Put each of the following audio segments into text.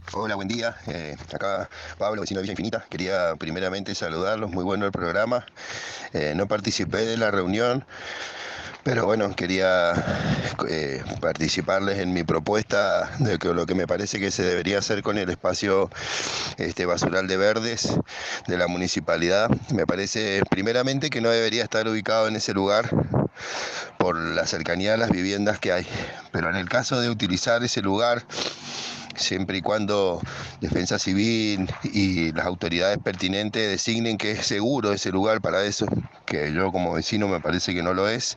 Hola, buen día. Acá Pablo, vecino de Villa Infinita. Quería primeramente saludarlos, muy bueno el programa. No participé de la reunión, pero bueno, quería participarles en mi propuesta de que lo que me parece que se debería hacer con el espacio basural de verdes de la municipalidad. Me parece primeramente que no debería estar ubicado en ese lugar por la cercanía de las viviendas que hay. Pero en el caso de utilizar ese lugar, siempre y cuando Defensa Civil y las autoridades pertinentes designen que es seguro ese lugar para eso, que yo como vecino me parece que no lo es,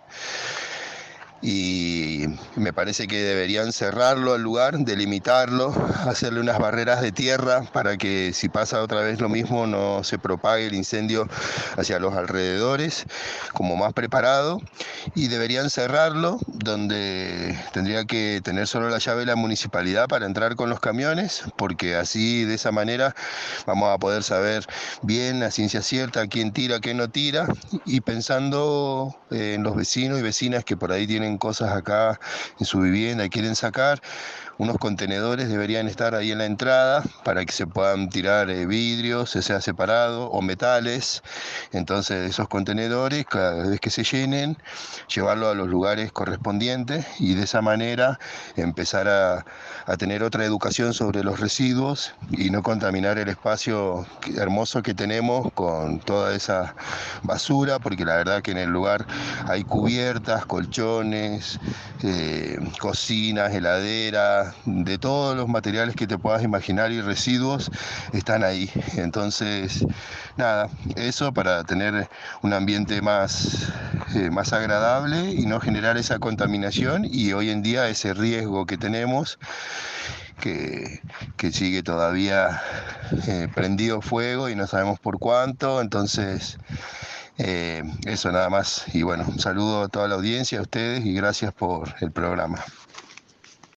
y me parece que deberían cerrarlo al lugar, delimitarlo, hacerle unas barreras de tierra para que si pasa otra vez lo mismo no se propague el incendio hacia los alrededores, como más preparado, y deberían cerrarlo donde tendría que tener solo la llave de la municipalidad para entrar con los camiones, porque así de esa manera vamos a poder saber bien a ciencia cierta quién tira, quién no tira, y pensando en los vecinos y vecinas que por ahí tienen cosas acá en su vivienda y quieren sacar, unos contenedores deberían estar ahí en la entrada para que se puedan tirar vidrios, sea separado, o metales. Entonces esos contenedores, cada vez que se llenen, llevarlo a los lugares correspondientes y de esa manera empezar a tener otra educación sobre los residuos y no contaminar el espacio hermoso que tenemos con toda esa basura, porque la verdad que en el lugar hay cubiertas, colchones, cocinas, heladeras, de todos los materiales que te puedas imaginar y residuos están ahí. Entonces, nada, eso para tener un ambiente más agradable y no generar esa contaminación y hoy en día ese riesgo que tenemos que, que sigue todavía prendido fuego y no sabemos por cuánto. Entonces eso nada más, y bueno, un saludo a toda la audiencia, a ustedes, y gracias por el programa.